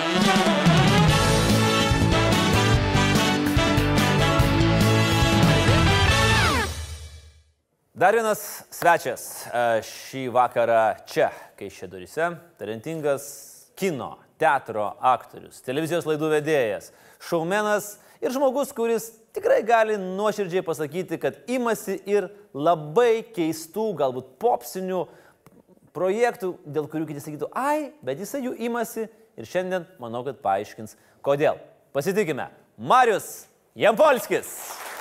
Dar vienas svečias šį vakarą čia, Kaišiadoryse, talentingas kino, teatro aktorius, televizijos laidų vedėjas, šoumenas ir žmogus, kuris tikrai gali nuoširdžiai pasakyti, kad imasi ir labai keistų, galbūt popsinių projektų, dėl kurių kiti sakytų, ai, bet jisai jų imasi ir šiandien manau, kad paaiškins, kodėl. Pasitikime, Marius Jampolskis.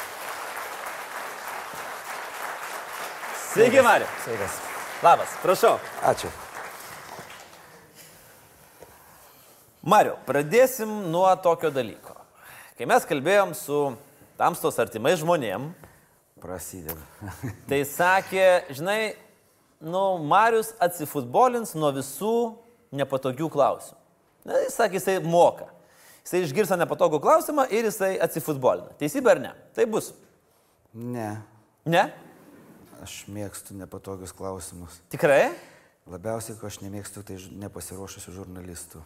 Sveiki, Mariu. Sveikas. Labas, prašau. Ačiū. Mariu, pradėsim nuo tokio dalyko. Kai mes kalbėjom su tamstos artimais žmonėm, Prasideda. tai sakė, žinai, Marius atsifutbolins nuo visų nepatogių klausimų. Na, jis sakė, jisai moka. Jisai išgirsta nepatogų klausimą ir jisai atsifutbolina. Teisybė ar ne? Tai bus. Ne. Ne? Aš mėgstu nepatogius klausimus. Tikrai? Labiausiai, ko aš nemėgstu, tai nepasiruošusių žurnalistų.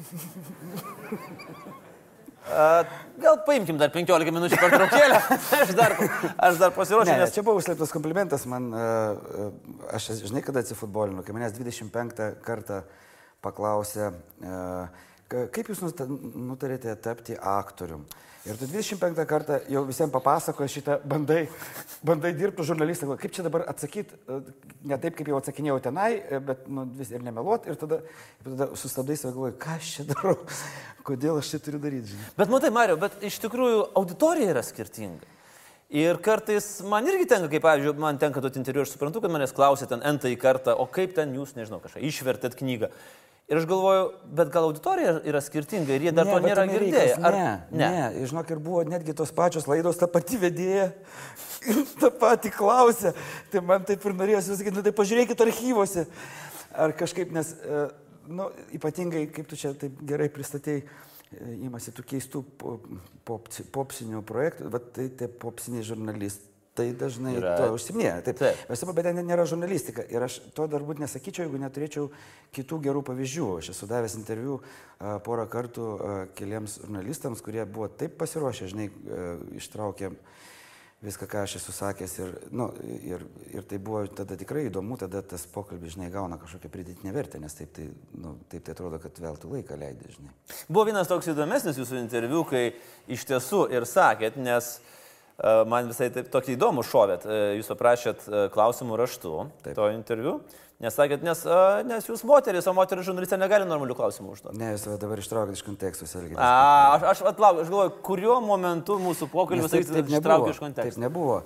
Gal paimkim dar 15 minučių per traukėlę. aš dar pasiruošiu. Ne, čia buvo užslėptas komplimentas man. Aš žinai, kada atsifutbolinu, kai manęs 25 kartą paklausė, kaip jūs nutarėte tapti aktorium. Ir tu 25 kartą jau visiems papasakoja šitą, bandai dirbti žurnalistą, kaip čia dabar atsakyti, ne taip, kaip jau atsakinėjau tenai, bet vis ir nemeluot, ir tada sustabdai save galvoju, ką aš čia darau, kodėl aš čia turiu daryti. Žinai. Bet matai, Mariu, bet iš tikrųjų auditorija yra skirtinga. Ir kartais man irgi tenka, kaip pavyzdžiui, man tenka duoti interviu, aš suprantu, kad manęs klausė ten n-tąjį kartą, o kaip ten jūs, nežinau, kažką išvertėt knygą. Ir aš galvoju, bet gal auditorija yra skirtinga ir jie dar to nėra girdėję. Ne, žinok, ir buvo netgi tos pačios laidos, ta pati vedėja, ta pati klausė. Tai man taip ir norėjosi sakyti, tai pažiūrėkit archyvose. Ar kažkaip, nes, ypatingai, kaip tu čia taip gerai pristatėjai, imasi tų keistų popsinių projektų, bet tai tie popsiniai žurnalistai. Tai dažnai to užsiminėja. Taip. Bet ten nėra žurnalistika. Ir aš to dar būt nesakyčiau, jeigu neturėčiau kitų gerų pavyzdžių. Aš esu davęs interviu porą kartų keliems žurnalistams, kurie buvo taip pasiruošę, žinai, ištraukė viską, ką aš esu sakęs. Ir tai buvo tada tikrai įdomu, tada tas pokalbis, žinai, gauna kažkokią pridėtinę vertę, nes taip tai atrodo, kad veltui laiką leidai, žinai. Buvo vienas toks įdomesnis jūsų interviu, kai iš tiesų ir sakėt, nes man visai taip tokį įdomų šovėt. Jūs aprašėt klausimų raštu to interviu, nes sakėt, nes jūs moteris, o moteris žurnalistė negali normalių klausimų užduoti. Ne, jūs dabar ištraukit iš kontekstų. Aš galvoju, kuriuo momentu mūsų pokalbis ištraukė iš kontekstų. Taip nebuvo.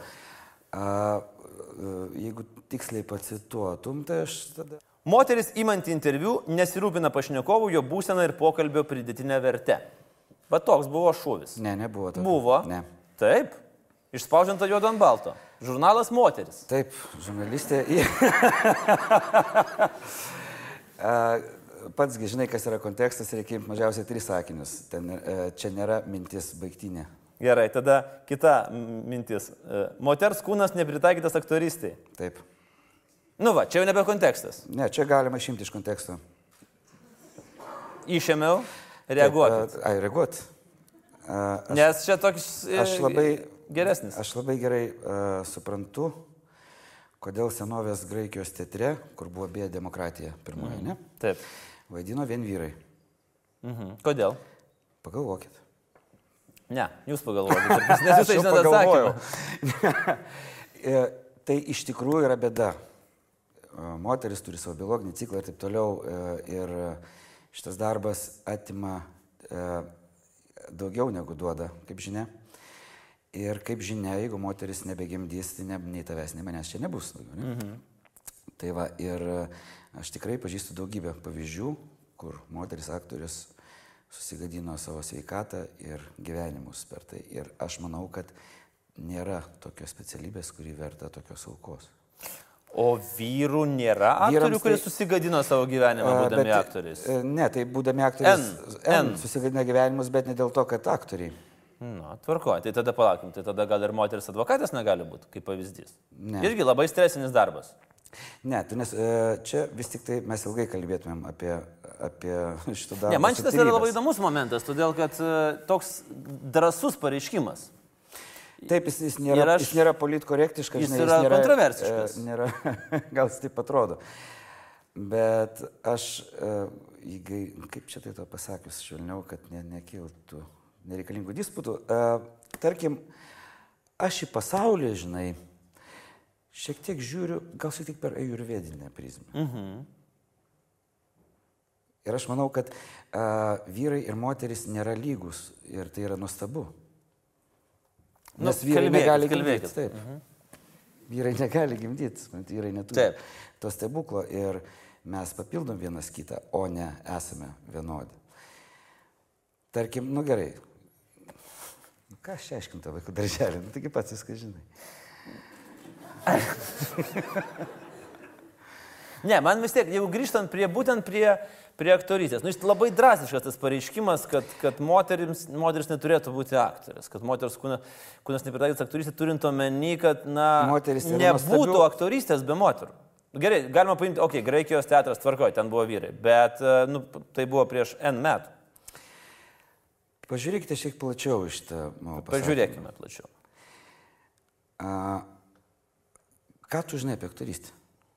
Jeigu tiksliai pacituotum, tai aš tada... Moteris imanti interviu nesirūpina pašnekovų, jo būsena ir pokalbio pridėtinė verte. Bet toks buvo šūvis. Ne, nebuvo. Buvo? Ne. Taip. Išspausdinta juodu ant balto. Žurnalas Moteris. Taip, žurnalistė. Patsgi žinai, kas yra kontekstas, reikia mažiausiai 3 sakinius. Čia nėra mintis baigtinė. Gerai, tada kita mintis. Moters kūnas nepritaikytas aktoristai. Taip. Čia jau nebe kontekstas. Ne, čia galima išimti iš konteksto. Išėmiau, reaguoti. Reaguoti. Nes čia toks geresnis. Aš labai gerai suprantu, kodėl senovės Graikijos teatre, kur buvo beje demokratija pirmoji, ne? Taip. Vaidino vien vyrai. Kodėl? Pagalvokit. Ne, jūs pagalvokit. Nes jūs žinote atsakymą. Tai iš tikrųjų yra bėda. Moteris turi savo biologinį ciklą ir taip toliau. Ir šitas darbas atima daugiau negu duoda, kaip žinia. Ir kaip žinia, jeigu moteris nebegimdys, tai nei tavęs, nei manęs čia nebus. Tai va, ir aš tikrai pažįstu daugybę pavyzdžių, kur moteris aktorius susigadino savo sveikatą ir gyvenimus per tai. Ir aš manau, kad nėra tokios specialybės, kuri verta tokios aukos. O vyrų nėra aktorių, kurie susigadino savo gyvenimą, būdami aktoriais? Ne, tai būdami aktoriais susigadino gyvenimus, bet ne dėl to, kad aktoriai. Tvarkoju, tai tada palaukim, tai tada gal ir moteris advokatės negali būti, kaip pavyzdys. Ne. Irgi labai stresinis darbas. Ne, nes čia vis tik tai mes ilgai kalbėtumėm apie šitą darbą. Ne, man šitas yra labai įdomus momentas, todėl kad toks drąsus pareiškimas. Taip, jis nėra politkorektiškas, jis yra kontroversiškas. Gal jis taip atrodo. Bet aš, kaip čia tai to pasakius, švelniau, kad nekiltų nereikalingų disputų. Tarkim, aš į pasaulį, žinai, šiek tiek žiūriu, gal šiek tiek per ajurvedinę prizmę. Ir aš manau, kad vyrai ir moteris nėra lygus ir tai yra nuostabu. Nes vyrai negali gimdyti. Taip. Vyrai negali gimdyti, vyrai neturi to stebuklo ir mes papildom vienas kitą, o ne esame vienodi. Tarkim, gerai. Ką aš aiškinta vaikų darželį? Taigi pats viską žinai. Ne, man vis tiek, jeigu grįžtant būtent prie aktorystės, jis labai drastiškas tas pareiškimas, kad moteris neturėtų būti aktorės, kad moters kūnas nepritaikytas aktorystė, turint omeny, kad nebūtų aktorystės be moterų. Gerai, galima paimti, Graikijos teatras tvarkoja, ten buvo vyrai, bet tai buvo prieš N metų. Pažiūrėkite šiek tiek plačiau iš tą pasakymą. Pažiūrėkime plačiau. Ką tu žinai apie aktorystę?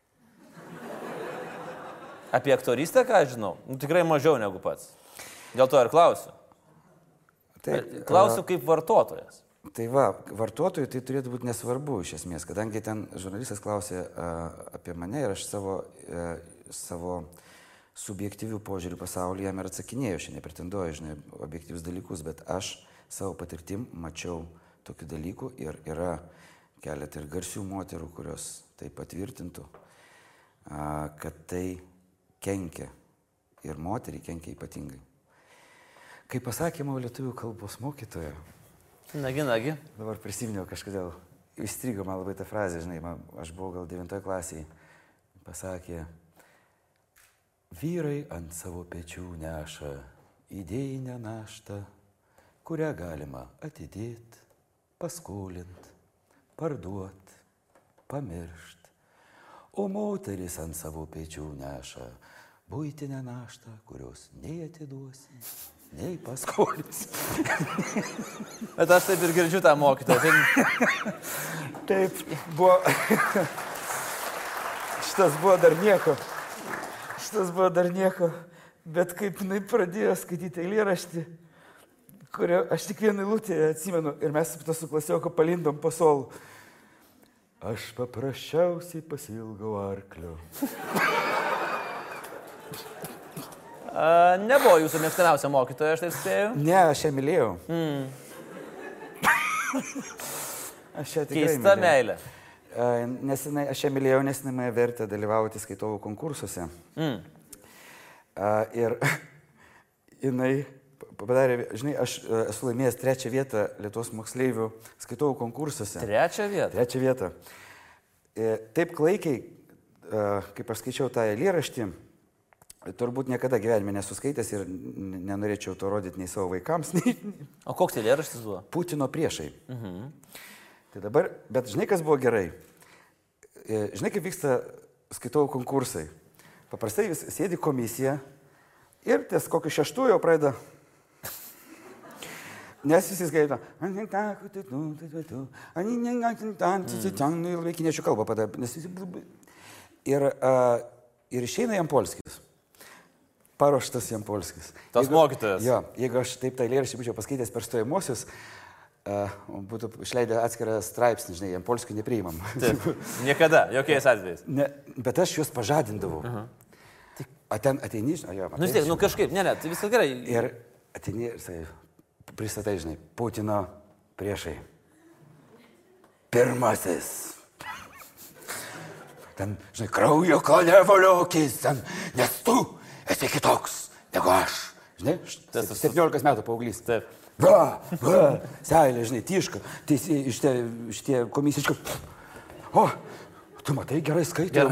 Apie aktorystę, ką aš žinau? Tikrai mažiau negu pats. Dėl to ir klausiu. Klausiu kaip vartotojas. Tai vartotojui tai turėtų būti nesvarbu iš esmės, kadangi ten žurnalistas klausė apie mane ir aš savo subjektyvių požiūrių pasaulyje jam ir atsakinėjau, aš nepretenduoju, žinai, objektyvius dalykus, bet aš savo patirtim mačiau tokių dalykų ir yra keletą ir garsių moterų, kurios tai patvirtintų, kad tai kenkia ir moteriai kenkia ypatingai. Kaip pasakė mano lietuvių kalbos mokytoja, Nagi. dabar prisiminiau kažkodėl, įstrigo man labai ta frazė, žinai, aš buvau gal 9 klasėje, pasakė, vyrai ant savo pečių neša idėjinę naštą, kurią galima atidėti, paskolinti, parduoti, pamiršti, o moteris ant savo pečių neša buitinę naštą, kurios nei atiduosi, nei paskolinsi. Bet aš taip ir girdžiu tą mokytoją. Taip, buvo. Šitas buvo dar nieko. Bet kaip jinai pradėjo skaityti eilėraštį, kurio aš tik vieną eilutę atsimenu ir mes su klasioku palindom po suolų. Aš paprasčiausiai pasiilgau arklio. Nebuvo jūsų mėgstamiausia mokytoja, aš taip spėjau? Ne, aš ją mylėjau. Aš ją tikrai Keista meilė. Aš ją mylėjau, nes jinai mane vertė dalyvauti skaitovų konkursuose. Ir jinai padarė, žinai, aš esu laimėjęs 3 vietą Lietuvos moksleivių skaitovų konkursuose. 3 vietą? 3 vietą. Taip klaikiai, kaip aš skaičiau tą eilėraštį, turbūt niekada gyvenime nesuskaitęs ir nenorėčiau to rodyti nei savo vaikams, nei... O koks eilėraštis buvo? Putino priešai. Tai dabar, bet žinai, kas buvo gerai? Žinai, kaip vyksta skaitovų konkursai? Paprastai vis sėdi komisija ir ties kokiu 6 jau pradeda. Nes visi skaito. Kiniečių kalbą padavė. Ir išeina Jampolskis. Paruoštas Jampolskis. Tas mokytojas. Jo, jeigu aš taip tą eilėraštį būčiau paskaitęs per stojimuosius, būtų išleidę atskirą straipsnį, žinai, Jampolskio nepriimam. Taip, niekada, jokiais atvejais. Bet aš juos pažadindavau. Ten ateini, žinai, kažkaip, ne, tai viskas gerai. Ir ateini ir sakai, pristatai, žinai, Putino priešai. Pirmasis. Ten, žinai, kraujo kalė valiokis, nes tu esi kitoks negu aš. Žinai, 17 metų paauglys. Taip. Seilė, žinai, tyška. Šitie komisiškai. O, tu matai, gerai skaitai.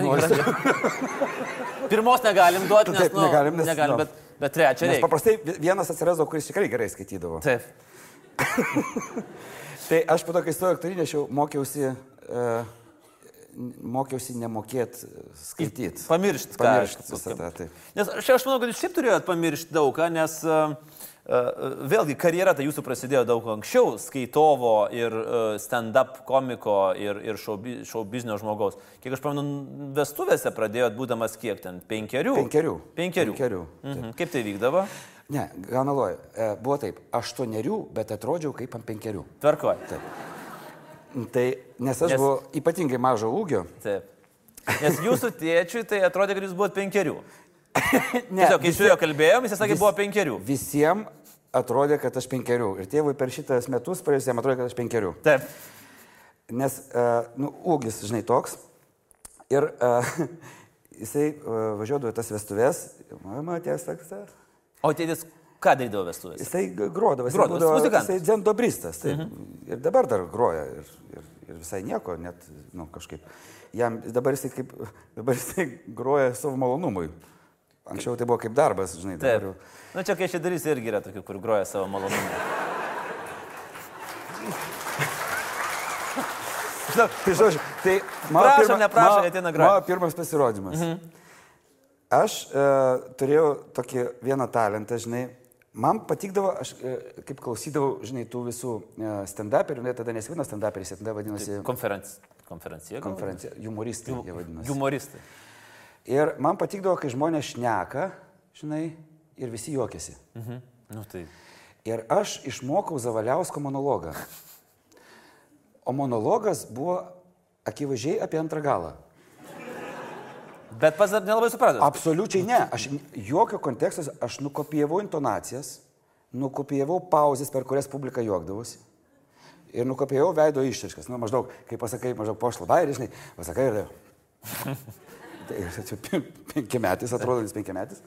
Pirmos negalim duoti, nes, negalim, bet 3 reikia. Nes paprastai vienas atsirasdavo, kuris tikrai gerai skaitydavo. Taip. Tai aš po to, kai stojau aktorinį, aš jau mokiausi mokiausi nemokėti skaityti. Pamiršti visą tą. Taip. Nes aš manau, kad jūs šiaip turėjot pamiršti daug ką, nes vėlgi karjera tai jūsų prasidėjo daug anksčiau, skaitovo ir stand-up komiko ir show biznio žmogaus. Kiek aš pamenu, vestuvėse pradėjot būdamas kiek ten? 5? 5. Kaip tai vykdavo? Ne, gal meluoju. Buvo taip, 8, bet atrodžiau kaip ant 5. Tvarkoj. Taip. Tai, nes aš buvau ypatingai mažo ūgio. Taip. Nes jūsų tėčiui tai atrodė, kad jūs buvot 5. Ne. Tiesiog, kai su juo kalbėjom, jis sakė, buvo 5. Visiems atrodė, kad aš 5. Ir tėvui per šitas metus praėjusiems atrodė, kad aš 5. Taip. Nes, ūgis, žinai, toks. Ir jisai važiuodavo į tas vestuvės. Mama, tiesa. O tėtis ką darydavo vestuvės? Jisai grodavo. Jisai dzendobristas. Ir dabar dar groja. Ir visai nieko, net, kažkaip. Jam dabar jisai groja savo malonumui. Anksčiau tai buvo kaip darbas, žinai. Taip. Nu čia kai šie darys irgi yra tokių, kur groja savo malonumui. Tai žodžiu, tai neprašo, ateina groja. Mano pirmas pasirodymas. Aš turėjau tokį vieną talentą, žinai. Man patikdavo, aš kaip klausydavau, žinai, tų visų stand-uperių, tada nesivadino stand-uperiais, tada vadinosi... Konferencija. Humoristai jie vadinosi. Humoristai. Ir man patikdavo, kai žmonės šneka, žinai, ir visi juokiasi. Nu, tai. Ir aš išmokau Zavaliausko monologą. O monologas buvo akivaizdžiai apie antrą galą. Bet pats nelabai supratot. Absoliučiai ne. Aš jokio kontekstas, aš nukopijavau intonacijas, nukopijavau pauzes, per kurias publika juokdavosi. Ir nukopijavau veido išraiškas. Nu, maždaug, kai pasakai, maždaug pošlabairį, žinai, pasakai ir tai. Tai 5 metais, atrodo, jis 5 metais.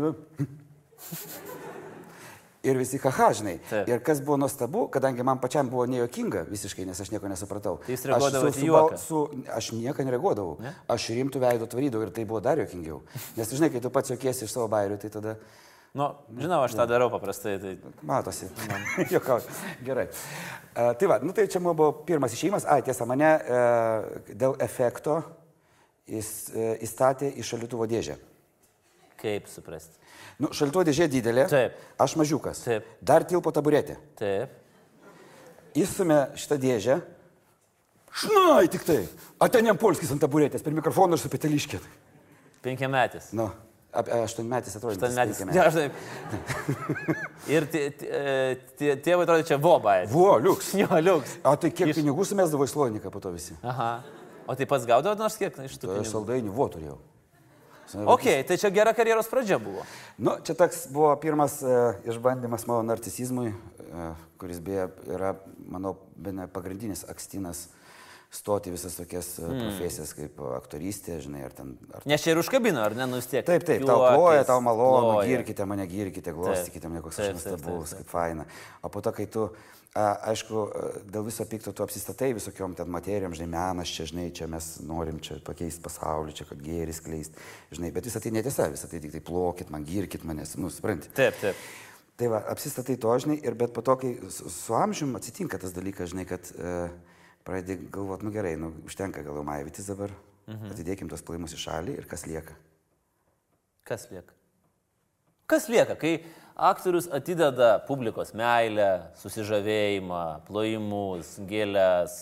Ir visi haha, žinai. Taip. Ir kas buvo nuostabu, kadangi man pačiam buvo nejuokinga visiškai, nes aš nieko nesupratau. Jis reaguodavo į juoką. Aš nieko nereaguodavau. Ne? Aš rimtų veido tvarydavau ir tai buvo dar juokingiau. Nes žinai, kai tu pats juokiesi iš savo bairių, tai tada... Nu, žinau, aš tą darau paprastai. Tai... Matosi. Juokauju. Gerai. Tai va, tai čia buvo pirmas išėjimas. Tiesa, mane dėl efekto įstatė į šaldytuvo dėžę. Kaip suprasti? Nu, šaldytuvo dėžė didelė. Taip. Aš mažiukas. Taip. Dar tilpo taburetė. Taip. Įstumė šitą dėžę. Šnai tik tai. Atenėm Polskis ant taburetės per mikrofoną ir su peteliškė. 5 metais. Nu, 8 metais atrodo. 8 metais. Ja, aš taip. Ir tėvai atrodo čia voba. Liuks. Jo, liuks. O tai kiek pinigų sumesdavo į Sloniką po to visi? Aha. O tai pats gaudavo nors kiek iš tų pinigų? Saldainių turėjau. Ok, tai čia gera karjeros pradžia buvo. Nu, čia toks buvo pirmas išbandymas mano narcisizmui, kuris beje yra, manau, bene pagrindinis akstinas stoti visas tokias profesijas kaip aktorystė, žinai, ar ten... Nes čia ir užkabino, ar ne, nu vis tiek? Taip, tau ploja, tau malonu, girkite mane, glostykite mane, koks aš nuostabus, kaip faina. O po to, kai tu, aišku, dėl viso pikto tu apsistatai visokiom ten materijom, žinai, menas čia, žinai, čia mes norim čia pakeisti pasaulį, čia kad gėris kleist, žinai, bet visą tai netiesa, visą tai tik tai plokit man, girkit manęs, nu, supranti. Taip. Tai va, apsistatai to, žinai, ir bet po to, kai su amžium atsitinka tas dalykas, žinai, kad pradedi galvoti, nu gerai, nu, užtenka gal maivytis dabar, atidėkim tos plojimus į šalį ir kas lieka? Kas lieka, kai aktorius atideda publikos meilę, susižavėjimą, plojimus, gėlės,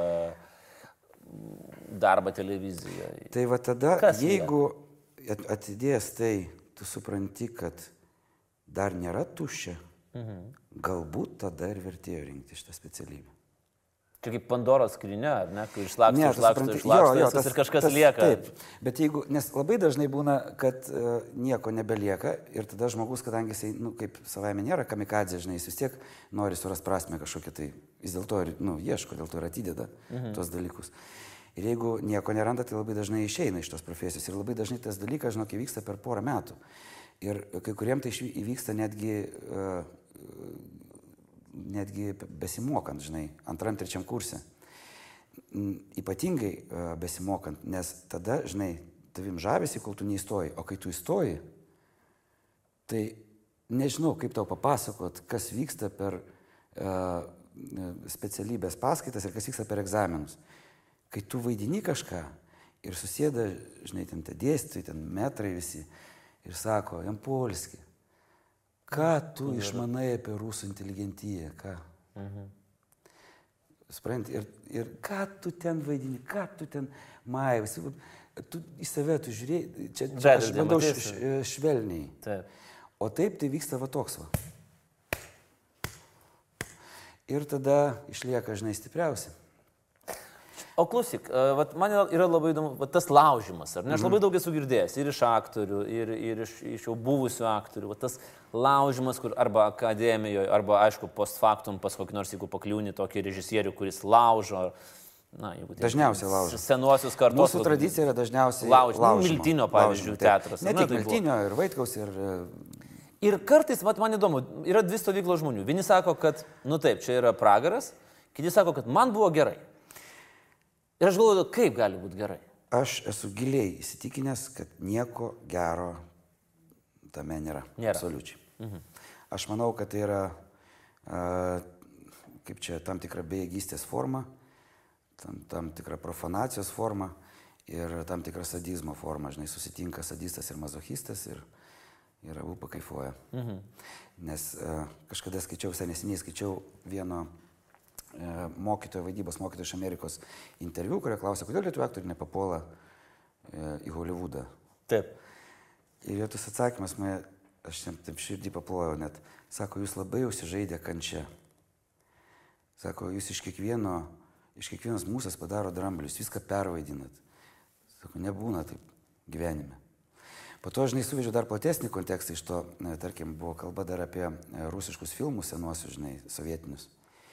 darbą televizijoje? Tai va tada, jeigu atidės tai, tu supranti, kad dar nėra tuščia, galbūt tada ir vertėjo rinkti šitą specialybę. Čia kaip Pandoros skrynia, ar ne? Kai išlaksto ir kažkas lieka. Taip, bet jeigu, nes labai dažnai būna, kad nieko nebelieka ir tada žmogus, kadangi jisai, nu, kaip savaime nėra kamikadzė, žinai, jis vis tiek nori suras prasme kažkokią, tai vis dėlto, nu, ieško, dėl to ir atideda tuos dalykus. Ir jeigu nieko neranda, tai labai dažnai išeina iš tos profesijos ir labai dažnai tas dalykas, žinok, įvyksta per porą metų. Ir kai kuriem tai įvyksta netgi besimokant, žinai, 2-3 kurse. Ypatingai besimokant, nes tada, žinai, tavim žavisi, kol tu neįstoji, o kai tu įstoji, tai nežinau, kaip tau papasakot, kas vyksta per specialybės paskaitas ir kas vyksta per egzaminus. kai tu vaidini kažką ir susėda, žinai, ten tie dėstytojai, ten metrai visi ir sako, Jampolski, ką tu išmanai apie rusų inteligentiją, ką? Supranti, ir ką tu ten vaidini, ką tu ten maivasi, tu į save, tu žiūrėjai, čia aš bandau švelniai. Taip. O taip tai vyksta va toks va. Ir tada išlieka, žinai, stipriausi. O klausyk, man yra labai įdomu, tas laužimas, ar ne? Aš labai daug esu girdėjęs ir iš aktorių, ir iš jau buvusių aktorių. Tas laužimas, kur arba akademijoje, arba, aišku, post factum pas kokį nors, jeigu pakliūni tokį režisierių, kuris laužo. Na, dažniausiai laužo. Senuosius kartus. Mūsų tradicija yra dažniausiai laužimo. Miltinio, pavyzdžiui, teatras. Ne tik Miltinio, ir Vaitkaus, ir... Ir kartais, man įdomu, yra dvi stovyklos žmonių. Vieni sako, kad, taip, čia yra pragaras, kiti sako, kad man buvo gerai. Ir aš galvoju, kaip gali būti gerai. Aš esu giliai įsitikinęs, kad nieko gero tame nėra. Absoliučiai. Aš manau, kad tai yra kaip čia tam tikra bejėgystės forma, tam tikra profanacijos forma ir tam tikra sadizmo forma. Žinai, susitinka sadistas ir mazochistas ir abu pakaifuoja. Nes kažkada neseniai skaičiau vieno mokytojo, vaidybos mokytojo iš Amerikos interviu, kurie klausė, kodėl lietuvių aktoriai nepapuola į Holivudą. Taip. Ir jo tas atsakymas, aš taip širdį paplojau net, sako, jūs labai užsižaidė kančia. Sako, jūs iš kiekvienos musės padaro dramblius, viską pervaidinat. Sako, nebūna taip gyvenime. Po to, žinai, suvežiau dar platesnį kontekstą iš to, tarkim, buvo kalba dar apie rusiškus filmus senuosius, žinai, sovietinius.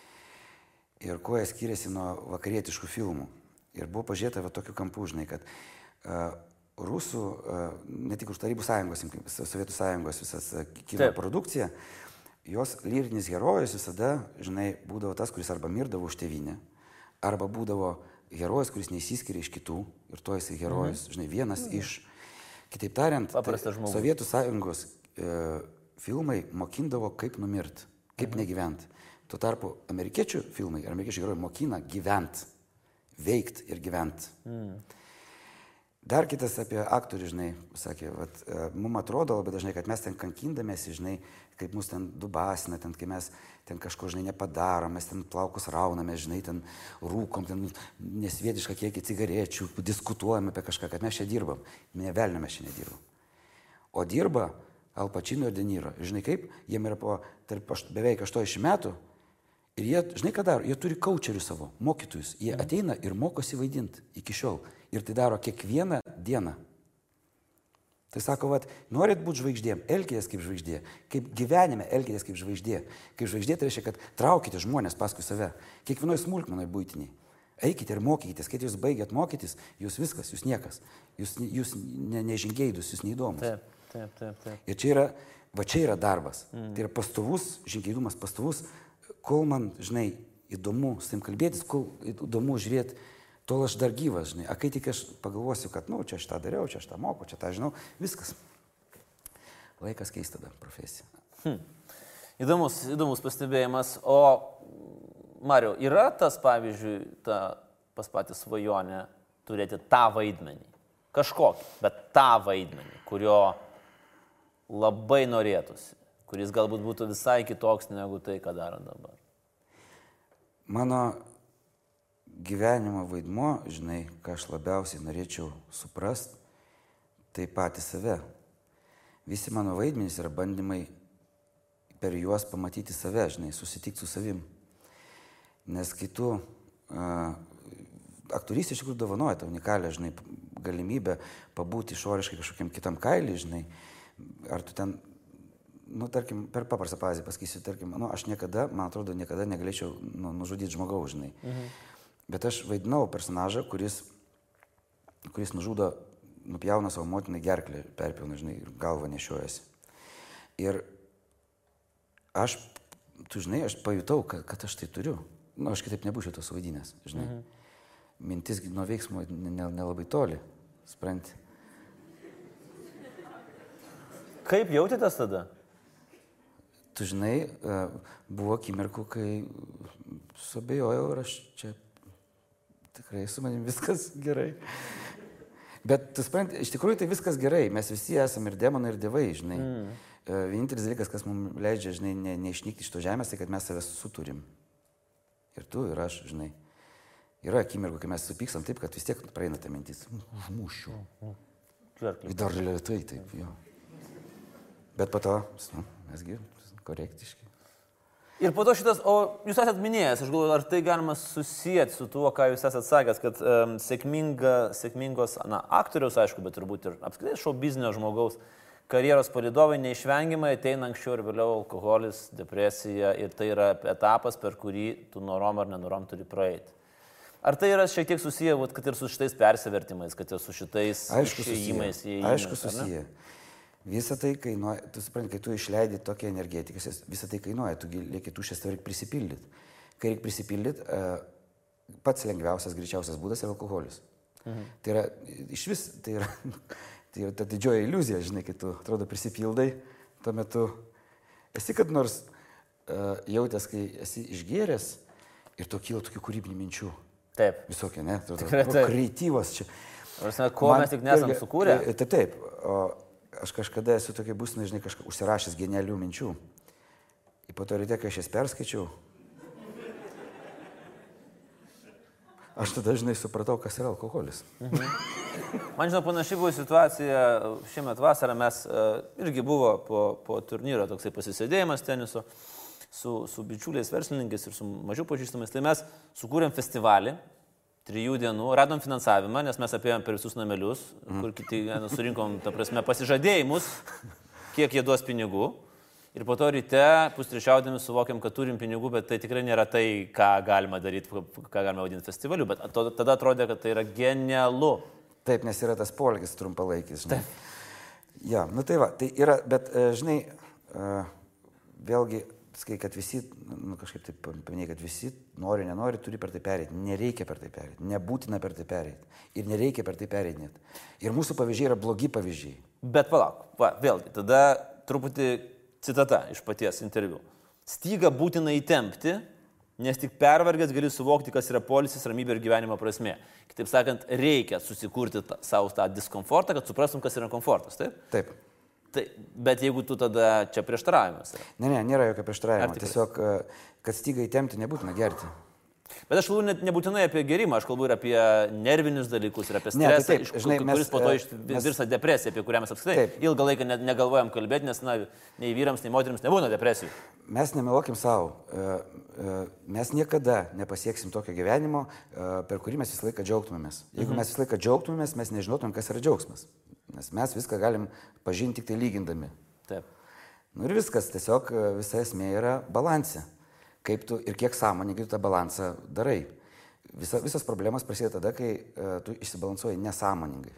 Ir kuo jie skiriasi nuo vakarietiškų filmų. Ir buvo pažiūrėta va tokiu kampu, žinai, kad rusų, ne tik už Tarybų sąjungos, Sovietų sąjungos visas kino produkcija, jos lyrinis herojus visada, žinai, būdavo tas, kuris arba mirdavo už tėvynę, arba būdavo herojus, kuris neįsiskiria iš kitų, ir to jisai herojus, žinai, vienas iš. Kitaip tariant, Sovietų sąjungos filmai mokindavo, kaip numirti, kaip negyventi. Tuo tarpu amerikiečių filmai ir amerikiečių herojai mokina gyventi, veikti ir gyventi. Dar kitas apie aktorių, žinai, sakė, mums atrodo labai dažnai, kad mes ten kankindamėsi, žinai, kaip mus ten dubasina, ten, kai mes ten kažko, žinai, nepadarom, mes ten plaukus rauname, žinai, ten rūkom, ten nesvietišką kiekį cigarečių, diskutuojame apie kažką, kad mes čia dirbam. Ne velnio mes čia nedirbam. O dirba Al Pacino ir De Niro. Žinai kaip, jiem yra po beveik 80 metų. Ir jie, žinai ką daro, jie turi kaučerių savo, mokytojus. Jie ateina ir mokosi vaidinti iki šiol. Ir tai daro kiekvieną dieną. Tai sako, norit būti žvaigždėm, elkitės kaip žvaigždė. Kaip gyvenime elkitės kaip žvaigždė. Kaip žvaigždė tai reiškia, kad traukite žmonės paskui save. Kiekvienoje smulkmenoje buitiniai. Eikite ir mokykitės. Kai jūs baigėt mokytis, jūs viskas, jūs niekas. Jūs nežingeidus, jūs neįdomus. Taip. Ir čia yra darbas. Tai yra pastovus, žingeidumas pastovus. Kol man, žinai, įdomu su tim kalbėtis, kol įdomu žiūrėti, tol aš dar gyvas, žinai. A kai tik aš pagalvosiu, kad, čia aš tą dariau, čia aš tą moku, čia tą žinau, viskas. Laikas keisti tada profesiją. Įdomus pastebėjimas. O, Mariau, yra tas, pavyzdžiui, pas patį svajonę turėti tą vaidmenį? Kažkokį, bet tą vaidmenį, kurio labai norėtųsi, kuris galbūt būtų visai kitoks negu tai, ką daro dabar. Mano gyvenimo vaidmuo, žinai, ką aš labiausiai norėčiau suprast, tai patį save. Visi mano vaidmenys yra bandymai per juos pamatyti save, žinai, susitikti su savim. Nes kai tu aktorystė iš tikrųjų dovanoja tą unikalią, žinai, galimybę pabūti išoriškai kažkokiam kitam kailį, žinai, ar tu ten, tarkim, per paprastą pavyzdį pasakysiu, tarkim, aš man atrodo, niekada negalėčiau nužudyti žmogaus, žinai. Bet aš vaidinau personažą, kuris nužudo, nupjauna savo motinai gerklę, perpjauna, žinai, ir galvą nešiojasi. Ir aš pajutau, kad aš tai turiu. Aš kitaip nebūčiau to suvaidinęs, žinai. Mintis nuo veiksmo nelabai toli, supranti. Kaip jautėtės tada? Tu žinai, buvo akimirkų, kai suabejojau ir aš čia Tikrai su manim viskas gerai. Bet, tu supranti, iš tikrųjų tai viskas gerai. Mes visi esame ir demonai, ir dievai, žinai. Vienintelis dalykas, kas mums leidžia, žinai, neišnykti iš to žemės, tai kad mes savęs suturim. Ir tu, ir aš, žinai. Yra akimirkų, kai mes supyksam taip, kad vis tiek praeina ta mintis. Užmušiu. Ir dar lietai taip, jo. Bet po to, mesgi korektiški. Ir po to šitas, o jūs esat minėjęs, aš galvoju, ar tai galima susijęti su tuo, ką jūs esat sakęs, kad sėkmingos, aktoriaus, aišku, bet turbūt ir apskritai šou biznio žmogaus karjeros palydovai neišvengiamai ateina anksčiau ir vėliau alkoholis, depresija ir tai yra etapas, per kurį tu norom ar nenorom turi praeiti. Ar tai yra šiek tiek susiję, kad ir su šitais persivertimais, kad ir su šitais išėjimais? Aišku susiję. Visą tai kainuoja, tu supranti, kai tu išleidi tokią energetiką, visą tai kainuoja, tu lieki tuščias, tai reikia prisipildyti. Kai reikia prisipildyti, pats lengviausias, greičiausias būdas yra alkoholis. Tai yra, iš vis, tai yra ta didžioji iliuzija, žinai, kai tu, atrodo, prisipildai, tuo metu esi kad nors jautęs, kai esi išgėręs ir to kyla tokių kūrybinių minčių. Taip. Visokie, ne? Kreatyvos čia. Ko mes tik nesam sukūrę? Taip. Aš kažkada esu tokia būsina, žinai, užsirašęs genialių minčių. Ir po to ryte, kai aš jas perskaičiau, aš tada, žinai, supratau, kas yra alkoholis. Man, žinau, panašiai buvo situacija šiemet vasarą, mes irgi buvo po turnyro toksai pasisėdėjimas teniso su bičiuliais verslininkais ir su mažiau pažįstamais. Tai mes sukūrėm festivalį 3 dienų, radom finansavimą, nes mes apėjom per visus namelius, kur kiti surinkom, ta prasme, pasižadėjimus, kiek jie duos pinigų. Ir po to ryte, pustrečiaudami, suvokiam, kad turim pinigų, bet tai tikrai nėra tai, ką galima daryti, ką galima vadinti festivaliu. Bet tada atrodė, kad tai yra genialu. Taip, nes yra tas polgis trumpalaikis, žinai. Ja, nu tai va, tai yra, bet, žinai, vėlgi, sakai, kad visi, kažkaip taip paminėjai, kad visi nori, nenori, turi per tai pereiti. Nereikia per tai pereiti, nebūtina per tai pereiti. Ir nereikia per tai pereiti net. Ir mūsų pavyzdžiai yra blogi pavyzdžiai. Bet palauk, vėlgi, tada truputį citata iš paties interviu. Stygą būtina įtempti, nes tik pervargęs gali suvokti, kas yra poilsis, ramybė ir gyvenimo prasmė. Kitaip sakant, reikia susikurti savo tą diskomfortą, kad suprastum, kas yra komfortas, taip? Taip. Bet jeigu tu tada čia prieštaravimas yra. Ne, nėra jokio prieštaravimo. Tiesiog, kad stygą įtempti, nebūtina gerti. Bet aš kalbu nebūtinai apie gerimą, aš kalbu ir apie nervinius dalykus, ir apie stresą, kuris po to virsta depresija, apie kurią mes apskritai ilgą laiką negalvojam kalbėti, nes nei vyrams, nei moterims nebūna depresijų. Mes nemeluokim savo. Mes niekada nepasieksim tokio gyvenimo, per kurį mes visą laiką džiaugtumėmės. Jeigu mes visą laiką džiaugtumėmės, mes nežinotumėm, kas yra džiaugsmas. Nes mes viską galim pažinti tik tai lygindami. Taip. Nu ir viskas, tiesiog visa esmė yra balanse. Kaip tu ir kiek sąmoningai tu tą balansą darai. Visas problemas prasideda tada, kai tu išsibalansuoji nesąmoningai.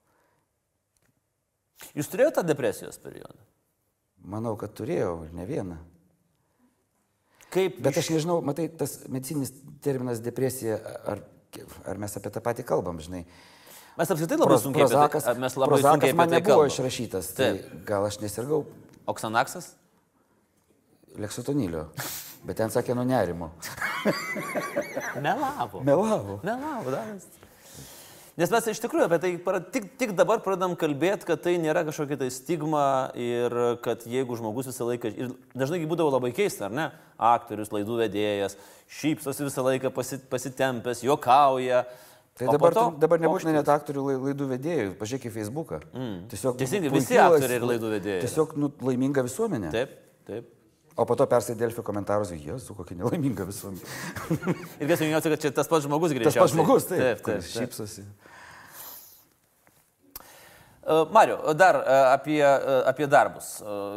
Jūs turėjote tą depresijos periodą? Manau, kad turėjau ir ne vieną. Kaip? Bet aš nežinau, matai, tas medicininis terminas depresija, ar mes apie tą patį kalbam, žinai. Mes apskritai labai sunkiai apie tai, mes labai sunkiai apie tai man nebuvo išrašytas, tai gal aš nesirgau. Oksanaksas? Leksotonilio. Bet ten sakė nuo nerimo. Melavo, davės. Nes mes iš tikrųjų apie tai tik dabar pradedam kalbėti, kad tai nėra kažkokia tai stigma ir kad jeigu žmogus visą laiką, ir dažnai būdavo labai keista, ar ne, aktorius, laidų vedėjas, šypsosi visą laiką pasitempęs, juokauja. Tai dabar nebūtina net aktorių laidų vedėjų, pažiūrėk į Facebooką. Teisingai, visi aktoriai ir laidų vedėjai. Tiesiog laiminga visuomenė. Taip. O po to persai Delfi komentarus, Jėzu, kokia nelaiminga visuomenė. Ir kas minėjau, kad čia tas pats žmogus greičiausiai. Tas pats žmogus, taip. Šypsosi. Mariau, dar apie darbus.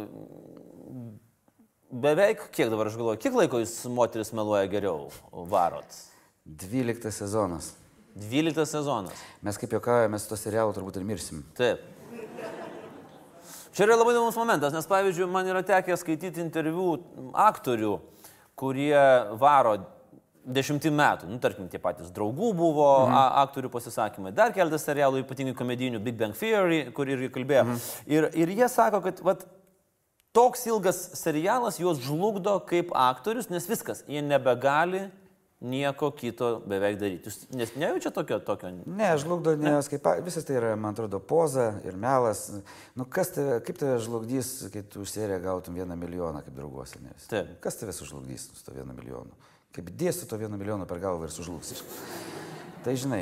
Beveik, kiek dabar aš galvoju, kiek laiko jūs moteris meluoja geriau varot? 12 sezonas. 12 sezonas. Mes kaip juokaujame, su to serialu turbūt ir mirsim. Taip. Čia yra labai įdomus momentas, nes pavyzdžiui, man yra tekę skaityti interviu aktorių, kurie varo 10 metų. Tarkim, tie patys Draugų buvo aktorių pasisakymai. Dar keletas serialų, ypatingai komedijinių, Big Bang Theory, kur irgi kalbėjo. Ir jie sako, kad toks ilgas serialas juos žlugdo kaip aktorius, nes viskas, jie nebegali nieko kito beveik daryti. Jūs nes nejaučia tokio? Ne, žlugdo, nes visas tai yra, man atrodo, poza ir melas. Nu, kaip tave žlugdys, kai tu už seriją gautum 1 milijoną kaip drauguose? Taip. Kas tave sužlugdys su to 1 milijonu? Kaip dėsi to 1 milijoną per galvą ir sužlugsi. Tai žinai.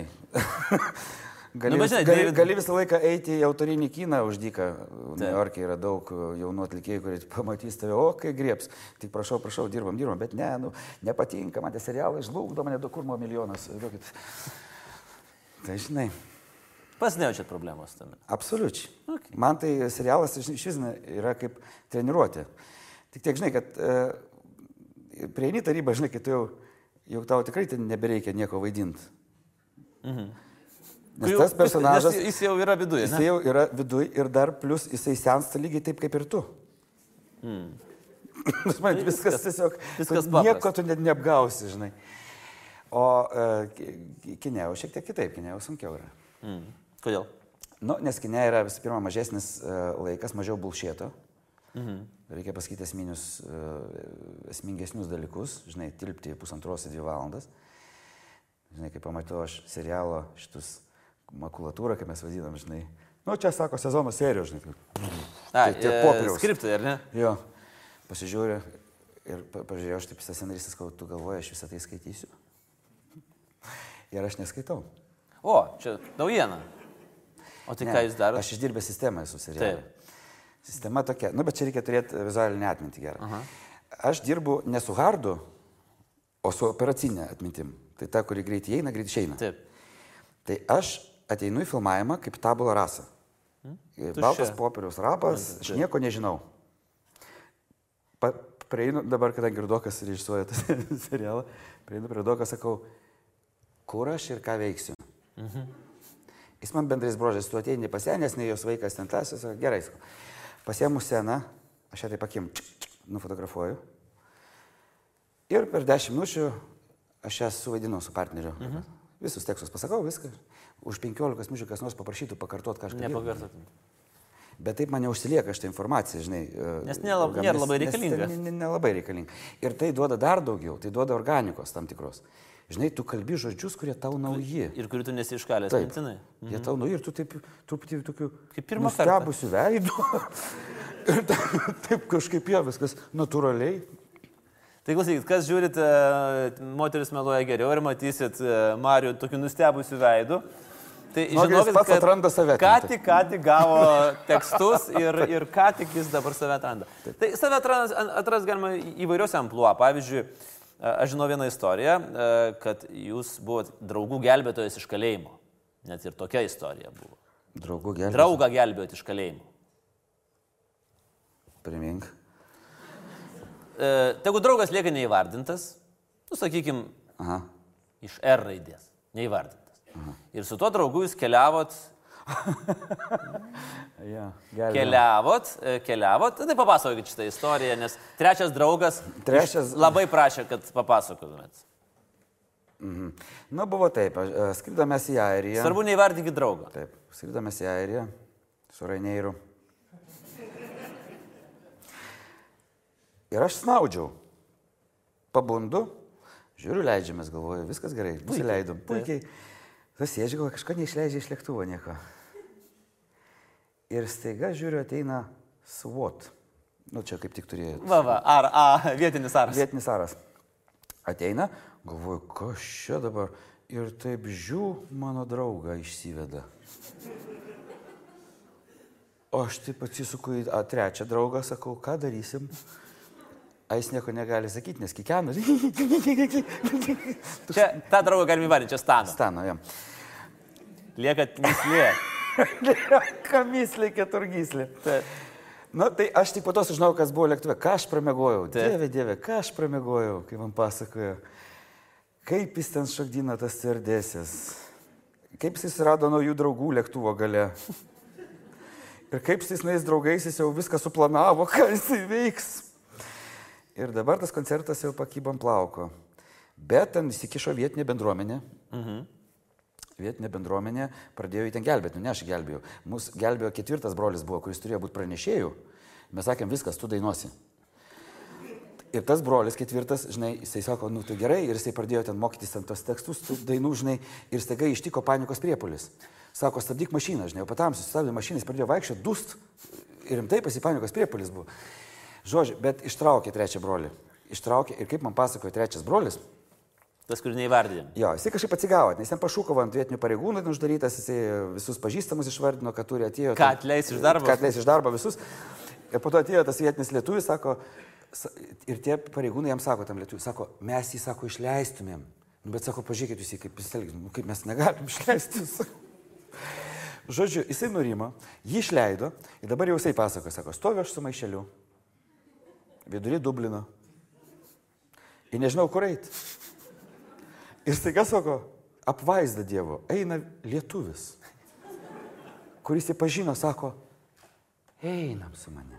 Gali visą laiką eiti į autorinį kiną už dyką. New York'e yra daug jaunų atlikėjų, kurie pamatys tave, o kai griebs. Tik prašau, dirbam, bet ne, nepatinka, man tie serialai žlugdo, mane kur buvo milijonas. Tai žinai. Pas nejaučiat problemos tame? Absoliučiai. Okay. Man tai serialas iš vis yra kaip treniruotė. Tik tiek, žinai, kad prieini tarybą, žinai, kai tu jau tau tikrai nebereikia nieko vaidinti. Nes tas personažas, jis jau yra viduje. Jis jau yra viduje ir dar plus jisai sensta lygiai taip kaip ir tu. Man viskas tiesiog, nieko tu net neapgausi, žinai. O kine jau šiek tiek kitaip, kine jau sunkiau yra. Kodėl? Nu, nes kine yra visų pirma mažesnis laikas, mažiau bulšėto. Reikia pasakyti esmingesnius dalykus, žinai, tilpti 1,5–2 valandas. Žinai, kai pamatau aš serialo šitus makulatūrą, kaip mes vadinam, žinai. Nu, čia sako sezono serijos, žinai. Tie popieriaus. Skriptai, ar ne? Jo. Pasižiūrė ir pažiūrėjau, aš taip visą scenaristas, kad tu galvoji, aš visą tai skaitysiu. Ir aš neskaitau. O, čia naujiena. O tai ką jūs darote? Aš išdirbęs sistemą esu serialą. Sistema tokia. Nu, bet čia reikia turėti vizualinę atmintį gerą. Aš dirbu ne su hardu, o su operacinė atmintim. Tai ta, kuri greitai eina, greitai išeina. Taip. Tai aš ateinu į filmavimą kaip tabula rasa. Baltas popieriaus rapas, aš nieko nežinau. Prieinu dabar, kadangi Rudokas režisuoja tą serialą, prieinu prie Rudoką, sakau, kur aš ir ką veiksiu. Jis man bendrais brožais, tu ateini pasenęs, ne jos vaikas ten tas, jis sako, gerai, sakau. Pasiemu sceną, aš ją taip akim, nufotografuoju. Ir per 10 minučių aš ją suvaidinau su partneriu. Visus tekstus pasakau, viską. Už 15 minučių kas nors paprašytų pakartot kažką. Nepakartotum. Bet taip man neužsilieka šitą informaciją, žinai. Nes nėra labai reikalinga. Nelabai reikalinga. Ir tai duoda dar daugiau, tai duoda organikos tam tikros. Žinai, tu kalbi žodžius, kurie tau nauji. Ir kurių tu nesiškalęs mintinai. Jie tau nauji ir tu taip truputį tokiu nustebusiu veidu. Ir taip kažkaip jo viskas natūraliai. Tai klausykit, kas žiūrit, moteris meluoja geriau ir matysit Marių tokiu nustebusiu veidu. Tai žinokit, pats atranda save. Ką tik gavo tekstus ir ką tik jis dabar save atranda. Tai save atras galima įvairiuose amplua. Pavyzdžiui, aš žinau vieną istoriją, kad jūs buvot draugų gelbėtojas iš kalėjimo. Net ir tokia istorija buvo. Draugą gelbėjot iš kalėjimo. Primink. Tegu draugas lieka neįvardintas, sakykime, iš R raidės, neįvardintas. Ir su tuo draugu jūs keliavot, tai papasakokit šitą istoriją, nes trečias draugas labai prašė, kad papasakotumėt. Nu, buvo taip, skridamės į Airiją. Svarbu neįvardinkit draugą. Taip, skridamės į Airiją su Raineiru. Ir aš snaudžiau. Pabundu, žiūriu, leidžiamės, galvoju, viskas gerai, nusileidom. Puikiai. Tas sėdžiu, galvoju, kažko neišleidžia iš lėktuvo nieko. Ir staiga žiūriu, ateina SWAT. Nu, čia kaip tik turėjo. Vietinis aras. Vietinis aras. Ateina, galvoju, kas čia dabar. Ir taip mano draugą išsiveda. O aš taip atsisuku į trečią draugą, sakau, ką darysim? A jis nieko negali sakyti, nes kikena. Čia tą draugą galime įvardinti, čia Stano. Stano, jam. Lieka myslė. Lieka myslė, keturgyslė. Na, tai aš tik po to sužinau, kas buvo lėktuve. Ką aš pramegojau? Dieve, ką aš pramegojau, kai man pasakojo. Kaip jis ten šokdina tas stiuardesės. Kaip jis rado naujų draugų lėktuvo gale. Ir kaip su tais draugais jis jau viską suplanavo, ką jisai veiks. Ir dabar tas koncertas jau pakybam plauko. Bet ten įsikišo vietinė bendruomenė. Vietinė bendruomenė pradėjo į ten gelbėti. Ne, aš gelbėjau. Mūsų gelbėjo 4 brolis buvo, kuris turėjo būti pranešėjų. Mes sakėm, viskas, tu dainuosi. Ir tas brolis ketvirtas, žinai, jisai sako, nu tai gerai, ir jisai pradėjo ten mokytis ten tos tekstus, dainų, žinai, ir staiga ištiko panikos priepuolis. Sako, stabdyk mašiną, žinai, o patamsiu, sustabdė mašiną, jis pradėjo vaikščioti, dust, ir rimtai panikos priepuolis buvo. Žodžiu, bet ištraukė trečią brolį. Ištraukė, ir kaip man pasakojo trečias brolis. Tas, kur neįvardėjom. Jo, jisai kažkaip atsigavo, nes ten pašūkavo ant vietinių pareigūnų uždarytas, jisai visus pažįstamus išvardino, kad turi atėjo. Ką atleis iš darbo? Ką atleis iš darbo visus. Ir po to atėjo tas vietinis lietuvis, sako, ir tie pareigūnai jam sako tam lietuviui, sako, mes jį, sako, išleistumėm. Bet sako, pažiūrėkit jūs, kaip jis elgis, kaip mes negalim išleisti. Žodžiu, jisai nurimo, jį išleido ir dabar jau jisai pasako, sako, stoviu aš su maišeliu, vidury Dublino ir nežinau, kur eiti. Ir staiga sako, apvaizda Dievo, eina lietuvis, kuris jį pažino, sako, einam su mane.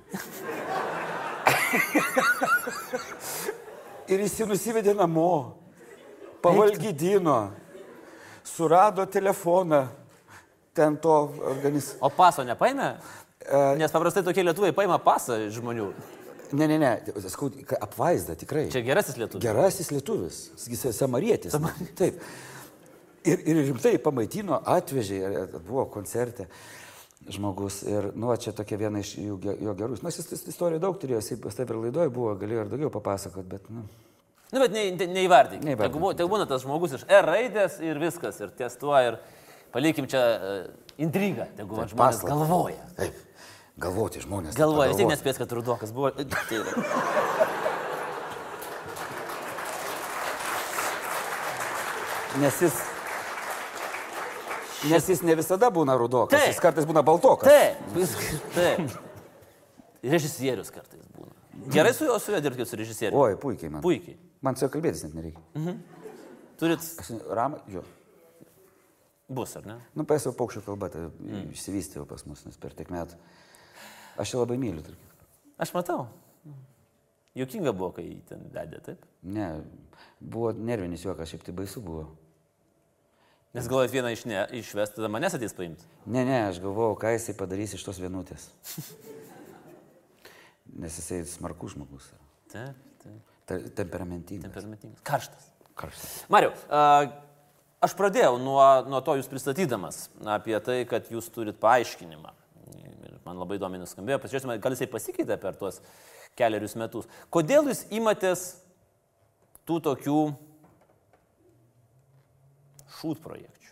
Ir jis jį nusivedė namo, pavalgydino, surado telefoną, ten to organizmo. O paso nepaėmė? Nes paprastai tokie lietuvai paima pasą žmonių. Ne, skau, apvaizda tikrai. Čia gerasis lietuvis. Gerasis lietuvis, samarietis. Taip. Ir rimtai pamaitino, atvežė, buvo koncerte žmogus. Ir, nu, čia tokia viena iš jo gerus. Nu, jis istorijų daug turėjo, jis taip ir laidoje buvo, galėjo ir daugiau papasakot, bet, nu. Nu, bet neįvardink. Tai būna tas žmogus iš R raidės ir viskas, ir ties tuo, ir palikim čia intrigą, tegu žmonės galvoja. Taip. Galvoti žmonės. Galvoja, vis tiek nespės, kad rudokas buvo. Nes jis ne visada būna rudokas, taip. Jis kartais būna baltokas. Taip. Režisierius kartais būna. Gerai su juo dirbti su režisieriu? Oi, puikiai man. Puikiai. Man su juo kalbėtis net nereikia. Turit... Ramą, jo. Bus, ar ne? Nu, paėsiu paukščių kalbą, tai išsivystėjau pas mus, nes per tiek metų. Aš jį labai myliu. Aš matau. Juokinga buvo, kai jį ten vedė, taip? Ne, buvo nervinis juokas, šiaip tai baisu buvo. Nes galvojat vieną išvest, tada manęs ateis paimti? Ne, aš galvojau, ką jisai padarys iš tos vienutės. Nes jisai smarkus žmogus. Taip. Temperamentingas. Karštas. Mariau, aš pradėjau nuo to jūs pristatydamas apie tai, kad jūs turit paaiškinimą. Man labai įdomiai nuskambėjo. Pasižiūrėsime, gal jisai pasikeitė per tuos keliarius metus. Kodėl jūs imatės tų tokių šūt projekčių?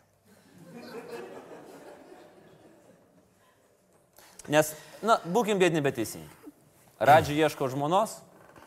Nes, būkim biedni, bet teisingi. Radži ieško žmonos.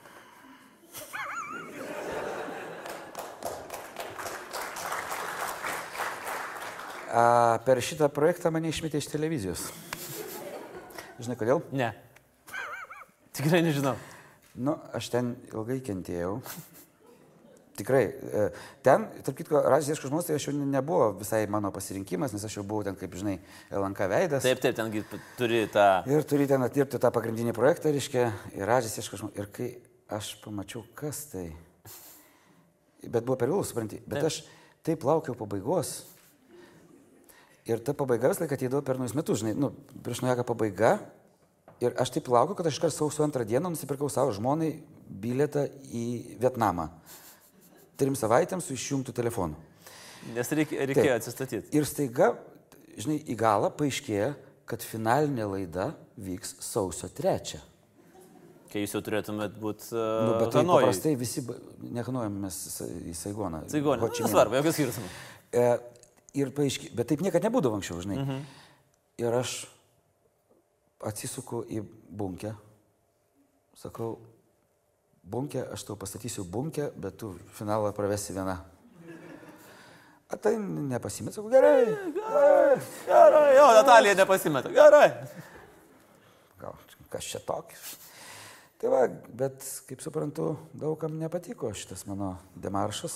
Per šitą projektą mane išmetė iš televizijos. Žinai, kodėl? Ne. Tikrai nežinau. Nu, aš ten ilgai kentėjau. Tikrai. Ten, tarp kitko, Radžis ieško žmonos, tai aš jau nebuvo visai mano pasirinkimas, nes aš jau buvau ten, kaip žinai, LNK veidas. Taip, tengi turi tą... Ir turi ten atdirbti tą pagrindinį projektą, reiškia, ir Radžis ieško žmonos. Ir kai aš pamačiau, kas tai... Bet buvo per vėlų, supranti. Bet aš taip laukiau pabaigos. Ir ta pabaiga vis laik ateidavo per naujus metus, žinai, prieš naujaką pabaiga. Ir aš taip laukiu, kad aš iškart sausio 2 dieną nusipirkau savo žmonai bilietą į Vietnamą. 3 savaitėms su išjungtų telefonu. Nes reikėjo atsistatyti. Ir staiga, žinai, į galą paaiškėjo, kad finalinė laida vyks sausio 3. Kai jūs jau turėtumėt būti bet tai paprastai visi nehanojamės į Saigoną. Saigoną, nesvarbu, jokios skirtumų. Ir paaiškiai, bet taip niekada nebūdavo anksčiau, žinai. Ir aš atsisuku į bunkę, sakau, bunkę, aš tau pastatysiu bunkę, bet tu finalą pravesi viena. A tai nepasimeta, sakau, gerai. Jo, Natalija nepasimeta, gerai. Gal, kas čia tokis? Tai va, bet, kaip suprantu, daugam nepatiko šitas mano demaršas.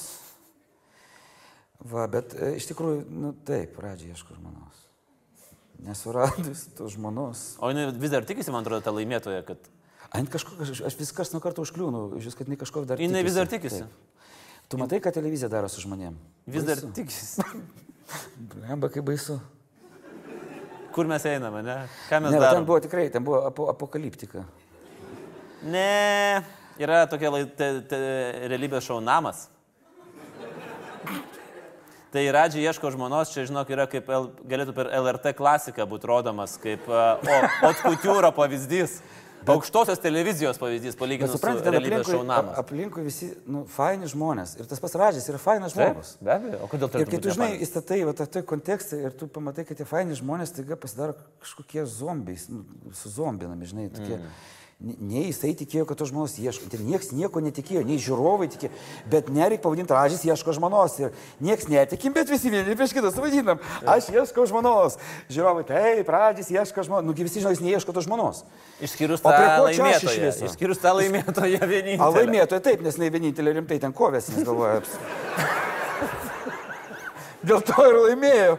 Va, bet iš tikrųjų, taip, Radži ieško žmonos. Nesuradus tų žmonos. O jinai vis dar tikisi, man atrodo, tą laimėtoją, kad... Aš vis kas nuo karto užkliūnu, žiūrės, kad jinai kažko dar tikisi. Jinai vis dar tikisi. Taip. Tu matai, ką televizija daro su žmonėm? Vis dar tikisi. Blemba, kaip baisu. Kur mes einame, ne? Ką mes darome? Ten buvo tikrai, ten buvo apokaliptika. Ne. Yra tokia realybės šou Namas. Tai Radži ieško žmonos, čia, žinok, yra kaip galėtų per LRT klasiką būti rodomas, kaip Haute Couture pavyzdys. Aukštosios televizijos pavyzdys, palyginus su realybės šou Namas. Aplinkui visi, faini žmonės. Ir tas pats Radžis yra fainas žmogus. Be abejo, o kodėl tai? Ir kai tu, žinai, įstatai tą kontekstą ir tu pamatai, kad tie faini žmonės taiga pasidaro kažkokie zombiais, suzombinami, žinai, tokie. Nei jisai tikėjo, kad to žmonos ieško. Ir nieks nieko netikėjo, nei žiūrovai tikėjo. Bet nereik pavadinti, Radžis ieško žmonos. Ir nieks netikim, bet visi vieni prieš kitus vadinam. Aš ieško žmonos. Žiūrovai, taip, Radžis ieško žmonos. Nugi visi žinai, neieško to žmonos. Išskyrus tą laimėtoją. Išskyrus tą laimėtoją vienintelę. A laimėtoją taip, nes ne vienintelė rimtai ten kovės, nes galvoja. Dėl to ir laimėjo.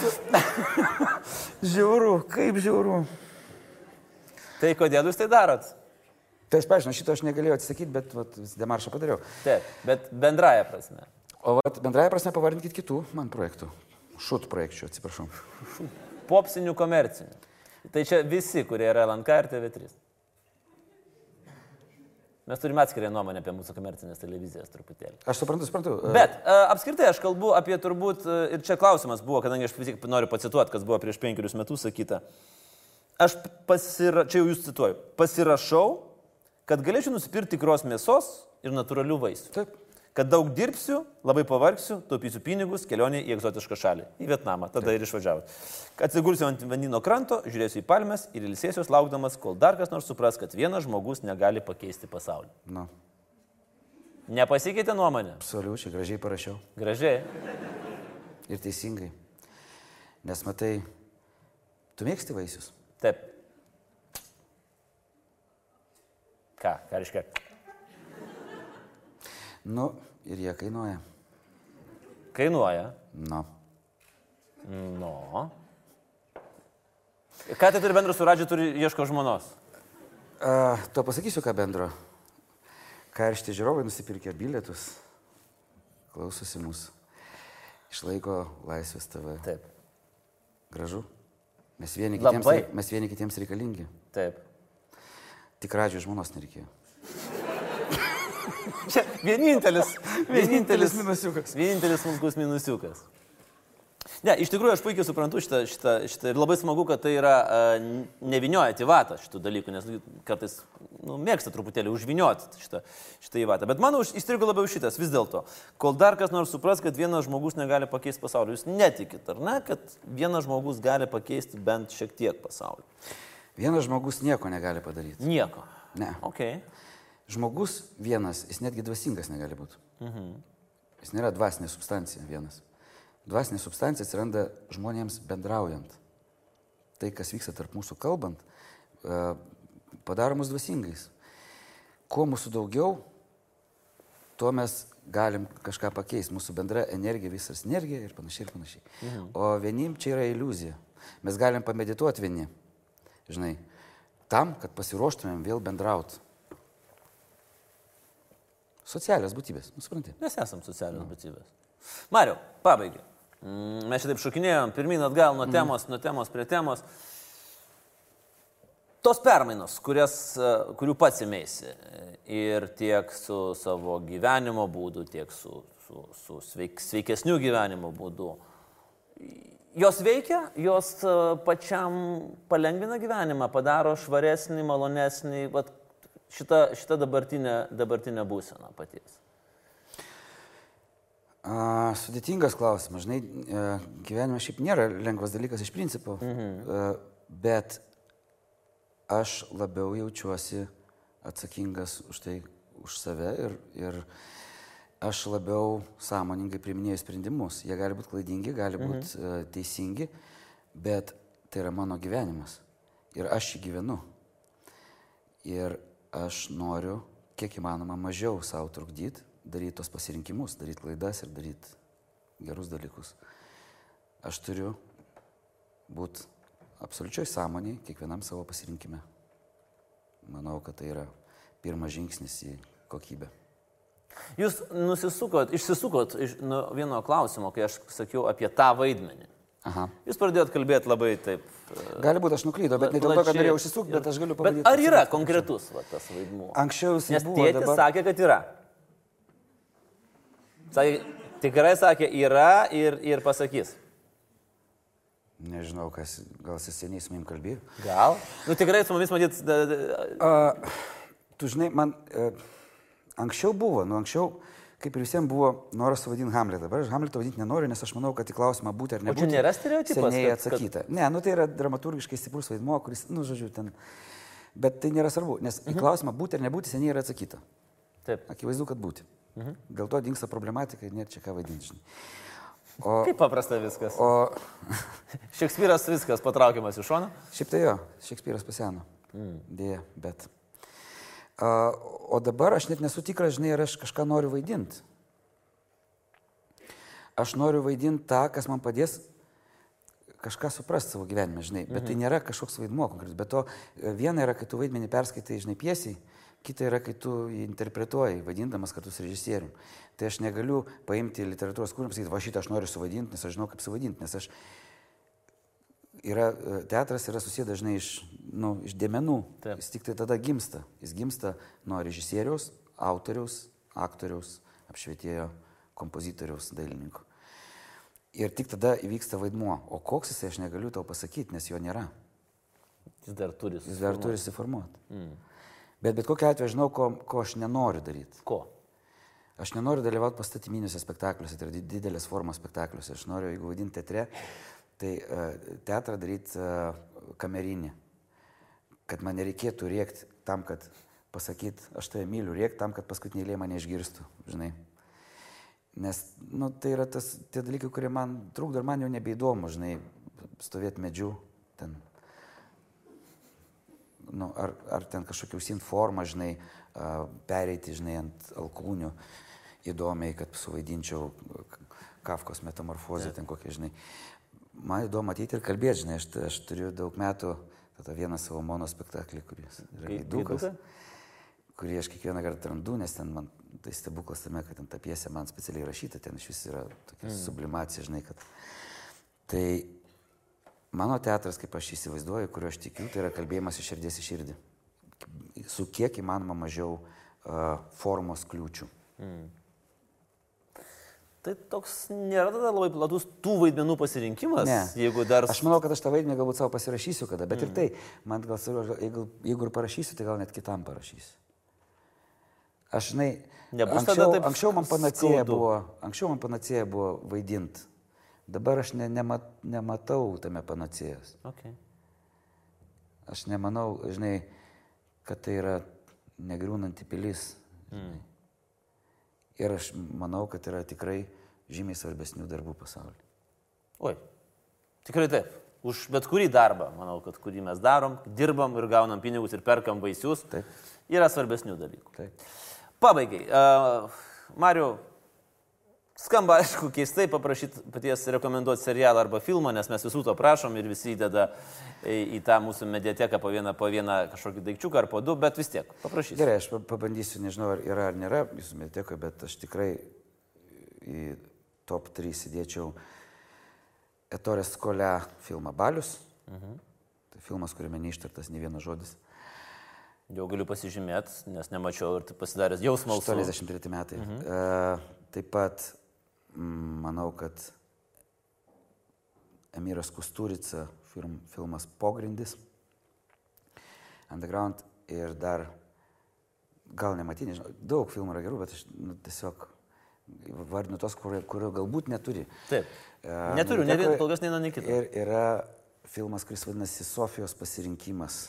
Žiauru, kaip žiauru. Tai kodėl jūs tai darot? Tai aš paaiškinu, šito aš negalėjau atsisakyti, bet demaršą padariau. Taip, bet bendraja prasme. O bendraja prasme pavardinkit kitų man projektų. Šut projekčių, atsiprašau. Popsinių komercinių. Tai čia visi, kurie yra LNK ir TV3. Mes turime atskirą nuomonę apie mūsų komercinės televizijas truputėlį. Aš suprantu. Bet apskritai aš kalbu apie turbūt, ir čia klausimas buvo, kadangi aš vis tiek noriu pacituoti, kas buvo prieš 5 metus sakyta. Aš čia jau jūs cituoju, pasirašau, kad galėčiau nusipirkti tikros mėsos ir natūralių vaisių. Taip. Kad daug dirbsiu, labai pavargsiu, taupysiu pinigus, kelionė į egzotišką šalį, į Vietnamą, tada ir išvažiavau. Atsigulsiu ant vandenyno kranto, žiūrėsiu į palmes ir ilsėsiuos laukdamas, kol dar kas nors supras, kad vienas žmogus negali pakeisti pasaulį. Na. Nepasikeitė nuomonė? Absoliučiai, gražiai parašiau. Gražiai. Ir teisingai. Nes matai, tu mėgsti vaisius? Taip. Ką reiškia? Ir jie kainuoja. Kainuoja? No. Ką tai turi bendro su Radžiu, ieško žmonos? To pasakysiu, ką bendro. Karšti žiūrovai nusipirkė bilietus, klausosi mūsų. Išlaiko Laisvės TV. Taip. Gražu. Mes vieni kitiems reikalingi. Taip. Tik Radžiui žmonos nereikėjo. Čia vienintelis minusiukas. Vienintelis smulkus minusiukas. Ne, iš tikrųjų aš puikiai suprantu šitą ir labai smagu, kad tai yra neviniojat į vatą šitų dalykų, nes kartais mėgsta truputėlį užvinioti šitą į vatą. Bet man įstrigo labiau šitas vis dėlto. Kol dar kas nors supras, kad vienas žmogus negali pakeisti pasaulio. Jūs netikit, ar ne, kad vienas žmogus gali pakeisti bent šiek tiek pasaulio? Vienas žmogus nieko negali padaryti. Nieko? Ne. Okay. Žmogus vienas, jis netgi dvasingas negali būti. Jis nėra dvasinė substancija vienas. Dvasinė substancija atsiranda žmonėms bendraujant. Tai, kas vyksta tarp mūsų kalbant, padaro mus dvasingais. Kuo mūsų daugiau, tuo mes galim kažką pakeisti. Mūsų bendra energija, visas energija ir panašiai ir panašiai. O vienim čia yra iliuzija. Mes galim pamedituoti vieni, žinai, tam, kad pasiruoštumėm vėl bendrauti. Socialios būtybės, supranti? Mes esam socialios būtybės. Mariau, pabaigai. Mes šitaip šokinėjom pirmyn atgal nuo temos prie temos. Tos permainos, kurių pats ėmėsi ir tiek su savo gyvenimo būdu, tiek su sveikesniu gyvenimo būdu, jos veikia, jos pačiam palengvina gyvenimą, padaro švaresnį, malonesnį, šitą dabartinę būseną paties. Sudėtingas klausimas. Žinai, gyvenimas šiaip nėra lengvas dalykas iš principo, bet aš labiau jaučiuosi atsakingas už tai, už save ir aš labiau sąmoningai priiminėju sprendimus. Jie gali būti klaidingi, gali būti teisingi, bet tai yra mano gyvenimas ir aš jį gyvenu. Ir aš noriu kiek įmanoma mažiau savo trukdyti, daryti tos pasirinkimus, daryti klaidas ir daryti gerus dalykus. Aš turiu būti absoliučiai sąmoniai kiekvienam savo pasirinkime. Manau, kad tai yra pirmas žingsnis į kokybę. Jūs išsisukot nuo vieno klausimo, kai aš sakiau apie tą vaidmenį. Aha. Jūs pradėjot kalbėti labai taip. Gali būti, aš nuklydau, bet ne dėl to, kad norėjau užsisukti, bet aš galiu pabandyti. Bet ar yra konkretus tas vaidmuo? Anksčiau jis buvo. Nes tėtis sakė, kad yra. Sakė, tikrai sakė, yra ir pasakys. Nežinau, gal jis seniai su manim kalbėjo. Gal? Nu tikrai su mumis matyt. Tu žinai, man anksčiau buvo, anksčiau, kaip ir visiems buvo noras suvadinti Hamletą. Dabar aš Hamletą vadinti nenoriu, nes aš manau, kad į klausimą būti ar nebūti. O čia nėra stereotipas? Seniai atsakyta. Ne, tai yra dramaturgiškai stiprus vaidmuo, kuris, žodžiu, ten. Bet tai nėra svarbu, nes į klausimą būti ar nebūti seniai yra atsakyta. Taip. Akivaizdu, kad būti. Dėl to dingsta problematika ir nėra čia ką vadinti. Kaip paprasta viskas. Šekspyras viskas patraukiamas iš šono? Šiaip tai jo, Šekspyras paseno. Dėja, bet. O dabar aš net nesu tikras, žinai, ar aš kažką noriu vaidinti. Aš noriu vaidinti tą, kas man padės kažką suprasti savo gyvenime, žinai. Bet tai nėra kažkoks vaidmuo konkretus. Bet to viena yra, kai tu vaidmenį perskaitai, žinai, piesiai, kita yra, kai tu vaidintuoji, vaidindamas kartu su režisierium. Tai aš negaliu paimti literatūros kūrinį ir pasakyti, va šitą aš noriu suvaidinti, nes aš žinau, kaip suvaidinti, nes teatras yra susiję dažnai iš dėmenų. Taip. Jis tik tai tada gimsta. Jis gimsta nuo režisieriaus, autoriaus, aktoriaus, apšvietėjo, kompozitoriaus, dailininko. Ir tik tada įvyksta vaidmuo. O koks jisai, aš negaliu tau pasakyti, nes jo nėra. Jis dar turi susiformuoti. Bet kokiu atveju žinau, ko aš nenoriu daryti. Ko? Aš nenoriu dalyvauti pastatyminiuose spektakliuose, tai yra didelės formos spektakliuose. Aš noriu, jeigu vaidinti teatre, tai teatrą daryti kamerinį. Kad man nereikėtų rėkti tam, kad pasakyti, aš tave myliu, rėkti tam, kad paskutinį eilė mane išgirstų, žinai. Nes, tai yra tie dalykai, kurie man trukdo ir man jau nebeįdomu, žinai, stovėti medžiu ten. Ar ten kažkokią užsiimti formą, žinai, pereiti, žinai, ant alkūnių įdomiai, kad suvaidinčiau Kafkos metamorfozę, ten kokią, žinai. Man įdomu matyti ir kalbėti, žinai, aš turiu daug metų vieną savo monospektaklį, kuris yra Gaidukas, kurį aš kiekvieną kartą randu, nes ten man tai stebuklas tame, kad ten ta pjesė man specialiai rašyta, ten iš vis yra tokia sublimacija, žinai, kad tai mano teatras, kaip aš įsivaizduoju, kuriuo aš tikiu, tai yra kalbėjimas iš širdies į širdį. Su kiek įmanoma mažiau formos kliūčių. Tai toks nėra tada labai platus tų vaidmenų pasirinkimas, ne. Jeigu dar... Aš manau, kad aš tą vaidmenį galbūt savo pasirašysiu kada, bet ir tai, man gal, jeigu ir parašysiu, tai gal net kitam parašysiu. Aš, žinai, anksčiau man panacėja buvo vaidinti. Dabar aš nematau tame panacėjos. Okay. Aš nemanau, žinai, kad tai yra negriūnanti pilis. Ir aš manau, kad yra tikrai žymiai svarbesnių darbų pasaulyje. Oi, tikrai taip. Už bet kurį darbą, manau, kad kurį mes darom, dirbam ir gaunam pinigus ir perkam vaisius, taip. Yra svarbesnių dalykų. Taip. Pabaigai. Mariau, skamba, aišku, keistai paprašyti paties rekomenduoti serialą arba filmą, nes mes visų to prašom ir visi įdeda į tą mūsų mediateką po vieną kažkokį daikčiuką ar po du, bet vis tiek, paprašysiu. Gerai, aš pabandysiu, nežinau, ar yra ar nėra jūsų mediatekoje, bet aš tikrai į top 3 įdėčiau Ettore Scola filmą Balius. Tai filmas, kuriame neištartas nei vienas žodis. Jau galiu pasižymėti, nes nemačiau ir tai pasidaręs jau smalsu. 83 metai. Taip pat manau, kad Emiras Kusturica filmas Pogrindis, Underground ir dar, gal nematyti, nežinau, daug filmų yra gerų, bet aš tiesiog vardinu tos, kurio galbūt neturi. Taip, neturiu, ne vien kol kas neina, ne kitą. Ir yra filmas, kuris vadinasi Sofijos pasirinkimas,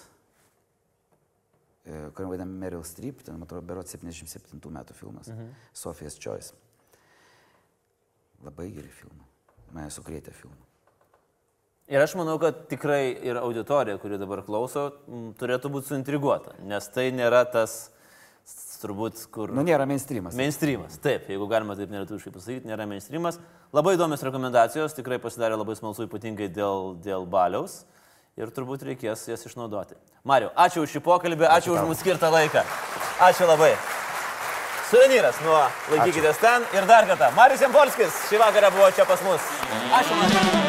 kuriam vadinam Meryl Streep, ten, man atrodo, berods 77 metų filmas, Sofijos Choice. Labai geri filmai, mane sukrėtė filmai. Ir aš manau, kad tikrai ir auditorija, kuri dabar klauso, turėtų būti suintriguota, nes tai nėra tas, turbūt, kur... Nėra mainstreamas. Mainstreamas, taip, jeigu galima taip nelietuviškai pasakyti, nėra mainstreamas. Labai įdomios rekomendacijos, tikrai pasidarė labai smalsu, ypatingai dėl Baliaus ir turbūt reikės jas išnaudoti. Mariau, ačiū už šį pokalbį, ačiū už mūsų skirtą laiką. Ačiū labai. Suvenyras nuo Laikykitės ten ir dar kartą. Marius Jampolskis šį vakarą buvo čia pas mus. Ačiū.